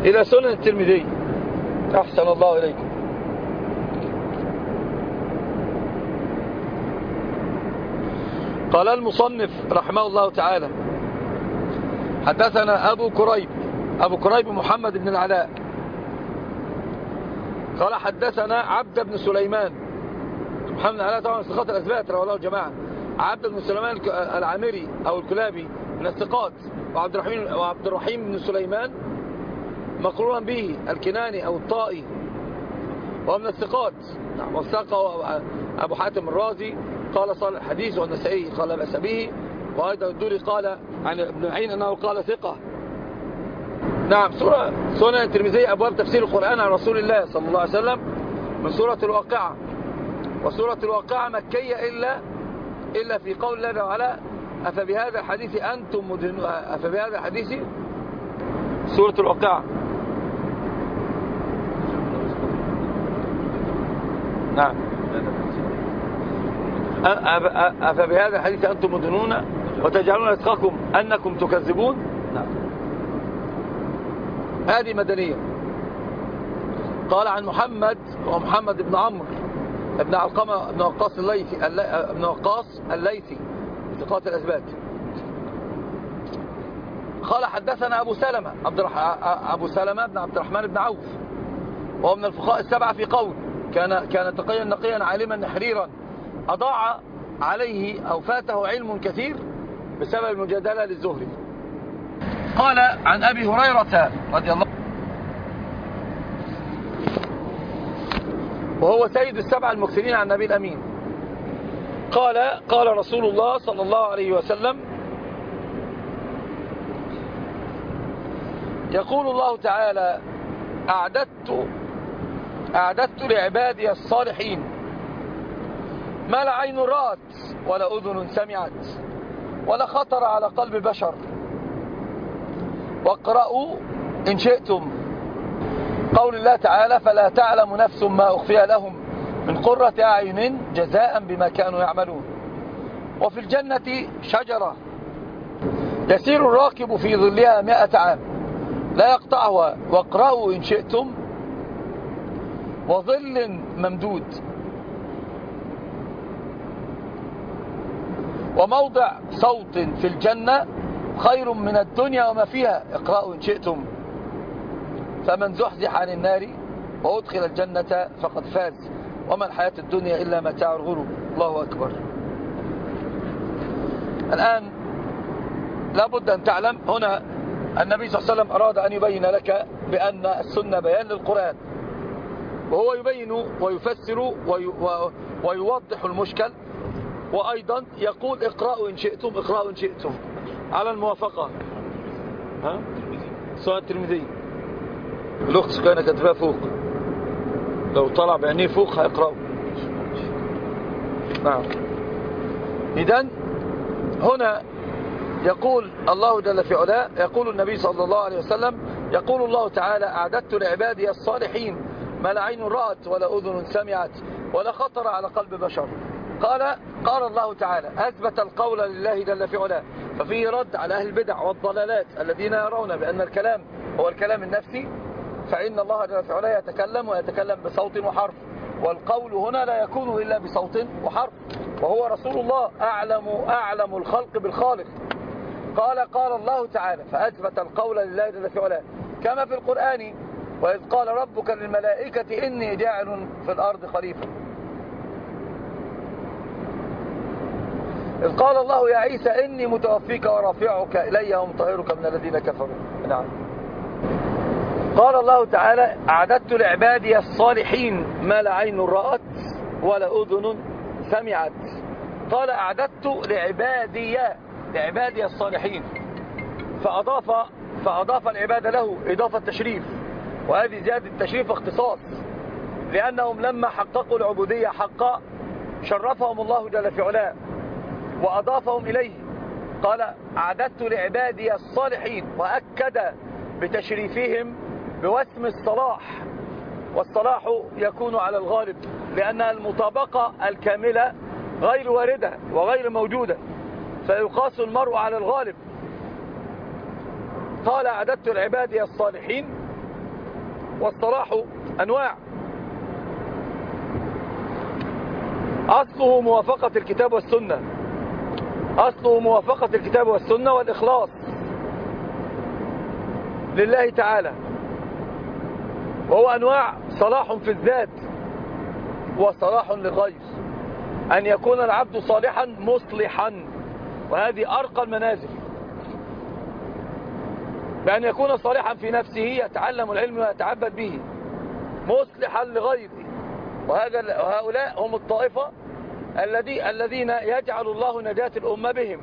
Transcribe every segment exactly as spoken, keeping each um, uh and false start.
إلى سنن الترمذي. أحسن الله إليكم. قال المصنف رحمه الله تعالى: حدثنا أبو كريب أبو كريب محمد بن العلاء قال حدثنا عبد بن سليمان. محمد بن العلاء طبعا من الثقات الأثبات رواه له الجماعة. عبد بن سليمان العامري أو الكلابي من الثقات، وعبد الرحيم وعبد الرحيم بن سليمان مقرونا به الكناني أو الطائي وهو من الثقات. وثقه أبو حاتم الرازي قال صالح الحديث، والنسائي قال بأس به، وأيضا الدوري قال عن ابن معين أنه قال ثقة. نعم. سورة سنن الترمذي أبواب تفسير القرآن عن رسول الله صلى الله عليه وسلم من سورة الواقعة. وسورة الواقعة مكية إلا إلا في قول الله تعالى: أفبهذا الحديث أنتم مدهنون. أفبهذا الحديث سورة الواقعة. نعم. أفبهذا الحديث أنتم مدهنون وتجعلون رزقكم أنكم تكذبون. نعم. هذه مدنية. قال عن محمد ومحمد بن عمرو ابن علقمة ابن وقاص الليثي ابن وقاص الليثي ثقات الأثبات. قال حدثنا أبو سلمة عبد أبو سلمة بن عبد الرحمن بن عوف، وهو من الفقهاء السبعة في قول كان كان تقيا نقيا عالما نحريرا، أضاع عليه أو فاته علم كثير بسبب المجادلة للزهري. قال عن أبي هريرة رضي الله وهو سيد السبع المكثرين عن النبي الأمين قال: قال رسول الله صلى الله عليه وسلم: يقول الله تعالى: أعددت أعددت لعبادي الصالحين ما لا عين رأت ولا أذن سمعت ولا خطر على قلب بشر. واقرأوا إن شئتم قول الله تعالى: فلا تعلم نفس ما أخفي لهم من قرة أعين جزاء بما كانوا يعملون. وفي الجنة شجرة يسير الراكب في ظلها مائة عام لا يقطعها. واقرأوا إن شئتم وظل ممدود. وموضع صوت في الجنة خير من الدنيا وما فيها. اقرأوا إن شئتم. فمن زحزح عن النار وأدخل الجنة فقد فاز وما الحياة الدنيا إلا متاع الغرور. الله أكبر. الآن لابد أن تعلم هنا النبي صلى الله عليه وسلم أراد أن يبين لك بأن السنة بيان للقرآن، وهو يبين ويفسر ويوضح المشكل، وأيضا يقول: اقرأوا إن شئتم اقرأوا إن شئتم على الموافقة. ها؟ سنة الترمذي الأخت كان كاتبها فوق، لو طلع بعينيه فوق هيقرأوا. نعم. إذن هنا يقول الله جل في علاه، يقول النبي صلى الله عليه وسلم، يقول الله تعالى: أعددت لعبادي الصالحين ما لا عين رأت ولا أذن سمعت ولا خطر على قلب بشر. قال قال الله تعالى: أثبت القول لله جل في علاه، ففيه رد على أهل البدع والضلالات الذين يرون بأن الكلام هو الكلام النفسي، فإن الله جل في علاه يتكلم ويتكلم بصوت وحرف، والقول هنا لا يكون إلا بصوت وحرف، وهو رسول الله أعلم أعلم الخلق بالخالق. قال قال الله تعالى: فأثبت القول لله جل في علاه، كما في القرآن: وإذ قال ربك للملائكة إني جاعل في الأرض خليفة. إذ قال الله يا عيسى إني متوفيك ورافعك إلي ومطهرك من الذين كفروا. نعم. قال الله تعالى: أعددت لعبادي الصالحين ما لا عين رأت ولا أذن سمعت. قال: أعددت لعبادي لعبادي الصالحين، فأضاف فأضاف العبادة له إضافة تشريف، وهذه زيادة تشريف اختصاص، لأنهم لما حققوا العبودية حقا شرفهم الله جل في علاه وأضافهم إليه. قال: أعددت لعبادي الصالحين، وأكد بتشريفهم بواسم الصلاح، والصلاح يكون على الغالب لأن المطابقة الكاملة غير واردة وغير موجودة، فيقاس المرء على الغالب. قال: أعددت لعبادي الصالحين والصلاح أنواع. أصله موافقة الكتاب والسنة، أصله موافقة الكتاب والسنة والإخلاص لله تعالى، وهو أنواع: صلاح في الذات وصلاح للغير، أن يكون العبد صالحا مصلحا، وهذه أرقى المنازل، بأن يكون صالحا في نفسه يتعلم العلم ويتعبد به، مصلحا لغيره. وهذا وهؤلاء هم الطائفة الذي الذين يجعل الله نجاة الأمة بهم.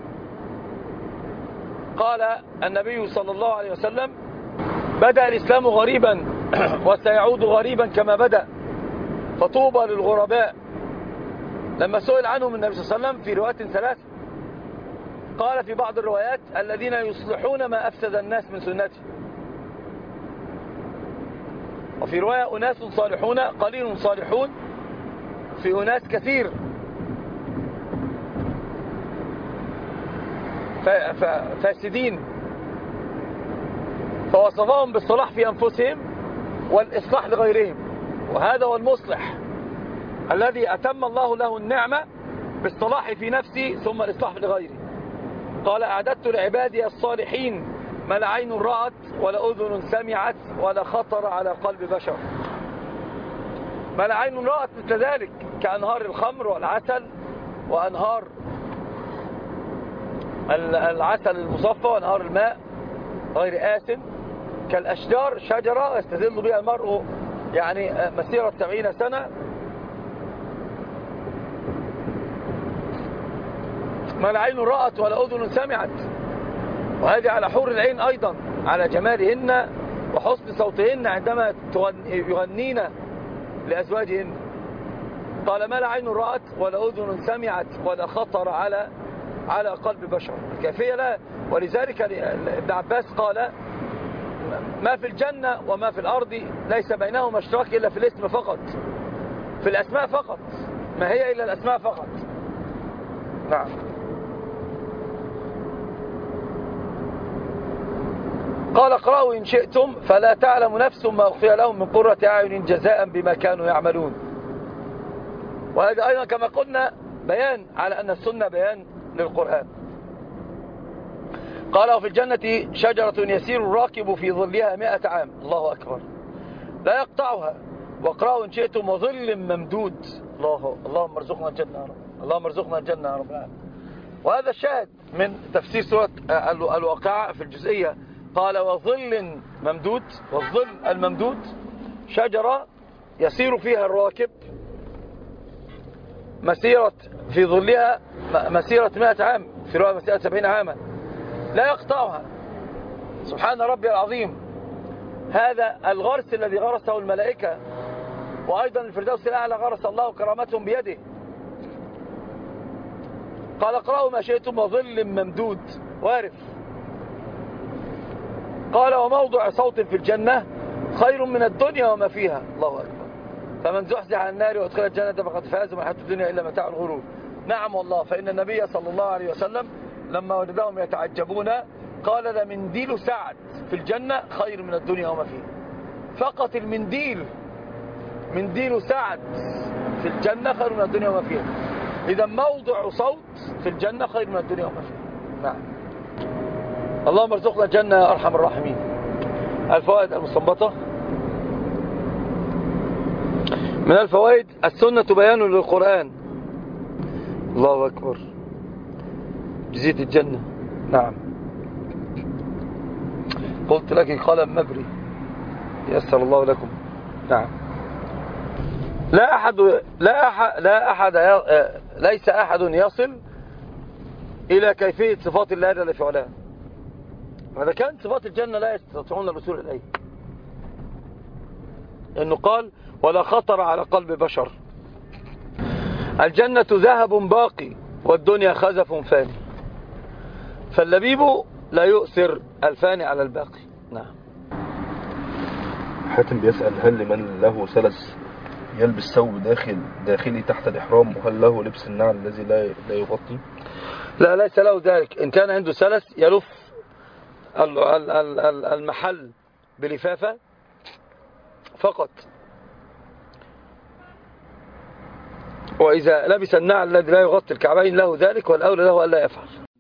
قال النبي صلى الله عليه وسلم: بدأ الإسلام غريبا وسيعود غريبا كما بدأ، فطوبى للغرباء. لما سئل عنهم النبي صلى الله عليه وسلم في روايات ثلاثة، قال في بعض الروايات: الذين يصلحون ما أفسد الناس من سنته. وفي رواية: أناس صالحون قليل صالحون، في أناس كثير. فاسدين، فوصفهم بالصلاح في أنفسهم والإصلاح لغيرهم، وهذا هو المصلح الذي أتم الله له النعمة بالصلاح في نفسه ثم الإصلاح لغيره. قال: أعددت لعبادي الصالحين ما لا عين رأت ولا أذن سمعت ولا خطر على قلب بشر. ما لا عين رأت مثل ذلك، كأنهار الخمر والعسل، وأنهار العسل المصفى، وأنهار الماء غير آسن، كالأشجار، شجرة يستظل بها المرء يعني مسيرة سبعين سنة. ما لا عين رأت ولا أذن سمعت، وهذه على حور العين أيضا، على جمالهن وحسن صوتهن عندما يغنين لأزواجهن. قال: ما لا عين رأت ولا أذن سمعت ولا خطر على على قلب بشر. الكيفية لا. ولذلك ابن عباس قال: ما في الجنة وما في الأرض ليس بينهما اشتراك إلا في الاسم فقط، في الأسماء فقط، ما هي إلا الأسماء فقط. نعم. قال: اقرأوا إن شئتم فلا تعلم نفس ما أخفي لهم من قرة أعين جزاء بما كانوا يعملون. وهذا أيضا كما قلنا بيان على أن السنة بيان للقرآن. قال: وفي الجنة شجرة يسير الراكب في ظلها مئة عام. الله أكبر. لا يقطعها. واقرأوا إن شئتم وظل ممدود. الله اللهم ارزقنا الجنة يا رب، اللهم ارزقنا الجنة يا رب العالمين. وهذا الشاهد من تفسير سورة الواقعة في الجزئية. قال: وظل ممدود. والظل الممدود شجرة يسير فيها الراكب مسيرة في ظلها مسيرة مئة عام، في رواية مسيرة سبعين عاما، لا يقطعها. سبحان ربي العظيم. هذا الغرس الذي غرسه الملائكة، وأيضا الفردوس الأعلى غرس الله كرامتهم بيده. قال: اقرأوا ما شئتم وظل ممدود وارف. قال: وموضع صوت في الجنة خير من الدنيا وما فيها. الله أكبر. فمن زحزح عن النار وادخل الجنة فقد فاز، وما الحياة الدنيا إلا متاع الغرور. نعم والله. فإن النبي صلى الله عليه وسلم لما وجدهم يتعجبون قال: لمنديل سعد في الجنة خير من الدنيا وما فيها. فقط المنديل، منديل سعد في الجنة خير من الدنيا وما فيها. إذا موضع صوت في الجنة خير من الدنيا وما فيها. نعم. اللهم ارزقنا الجنة يا أرحم الراحمين. الفوائد المستنبطة من الفوائد: السنة بيان للقرآن. الله أكبر. جزية الجنة. نعم. قلت لك قلم مبري يسر الله لكم. نعم. لا أحد لا أحد لا أحد ليس أحد يصل إلى كيفية صفات الله جل في علاه. وإذا كانت صفات الجنة لا يستطيعون الوصول إليه، إنه قال: ولا خطر على قلب بشر. الجنة ذهب باقي والدنيا خزف فاني، فاللبيب لا يؤثر الفاني على الباقي. نعم. حاتم بيسأل: هل لمن له سلس يلبس ثوب داخل داخلي تحت الإحرام، وهل له لبس النعل الذي لا لا يغطي؟ لا، ليس له ذلك. إن كان عنده سلس يلف المحل بلفافة فقط. وإذا لبس النعل الذي لا يغطي الكعبين له ذلك، والأولى له ألا يفعل.